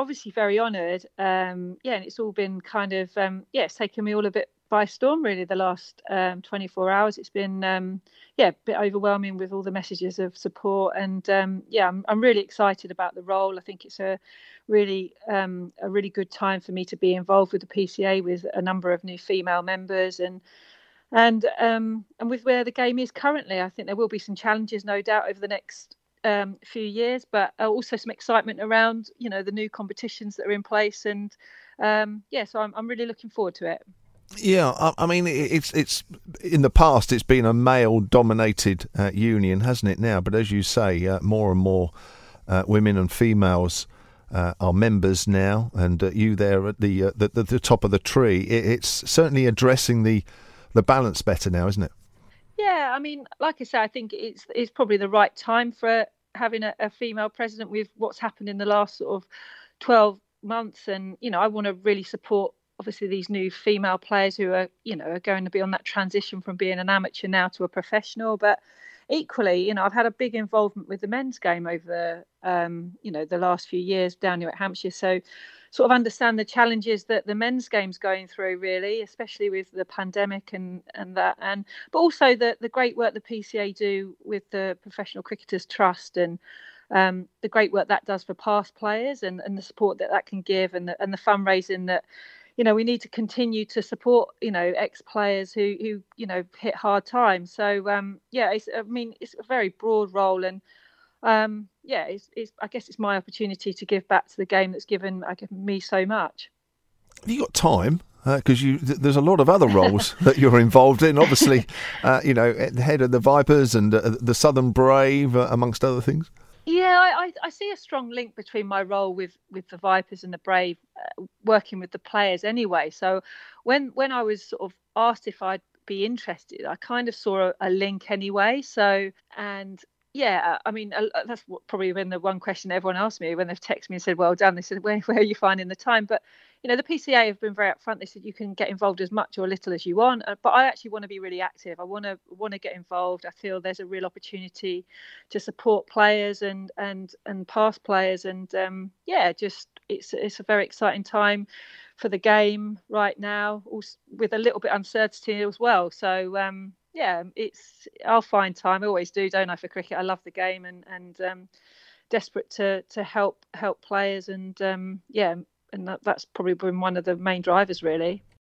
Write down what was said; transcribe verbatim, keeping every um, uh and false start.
obviously very honoured. Um, yeah, and it's all been kind of um, yeah, it's taken me all a bit by storm really the last um, twenty-four hours. It's been um, yeah, a bit overwhelming with all the messages of support, and um, yeah, I'm I'm really excited about the role. I think it's a really um, a really good time for me to be involved with the P C A with a number of new female members and and um, and with where the game is currently. I think there will be some challenges, no doubt, over the next um, few years, but also some excitement around, you know, the new competitions that are in place. And um, yeah, so I'm I'm really looking forward to it. Yeah, I, I mean, it's it's in the past it's been a male-dominated uh, union, hasn't it? Now, but as you say, uh, more and more uh, women and females uh, are members now, and uh, you there at the, uh, the the the top of the tree. It, it's certainly addressing the the balance better now, isn't it? Yeah, I mean, like I say, I think it's it's probably the right time for having a, a female president with what's happened in the last sort of twelve months. And you know, I want to really support obviously these new female players who are, you know, are going to be on that transition from being an amateur now to a professional. But equally, you know, I've had a big involvement with the men's game over the um, you know, the last few years down here at Hampshire. So sort of understand the challenges that the men's game's going through, really, especially with the pandemic and and that, and but also the the great work the P C A do with the Professional Cricketers Trust, and um, the great work that does for past players, and, and the support that that can give, and the, and the fundraising that, you know, we need to continue to support, you know, ex-players who who you know, hit hard times. So um, yeah, it's, I mean, it's a very broad role, and um, yeah, it's, it's, I guess it's my opportunity to give back to the game that's given, uh, given me so much. Have you got time? Because uh, you, th- there's a lot of other roles that you're involved in. Obviously, uh, you know, the head of the Vipers and uh, the Southern Brave, uh, amongst other things. Yeah, I, I see a strong link between my role with, with the Vipers and the Brave, uh, working with the players anyway. So when when I was sort of asked if I'd be interested, I kind of saw a, a link anyway. So, and yeah, I mean, uh, that's what, probably been the one question everyone asked me when they've texted me and said, well done. They said, where, where are you finding the time? But, you know, the P C A have been very upfront. They said you can get involved as much or little as you want. Uh, but I actually want to be really active. I want to want to get involved. I feel there's a real opportunity to support players and and and past players. And um, yeah, just it's it's a very exciting time for the game right now, also with a little bit of uncertainty as well. So um, yeah, it's I'll find time. I always do, don't I, for cricket? I love the game, and and um, desperate to to help help players, and um, yeah, and that, that's probably been one of the main drivers, really.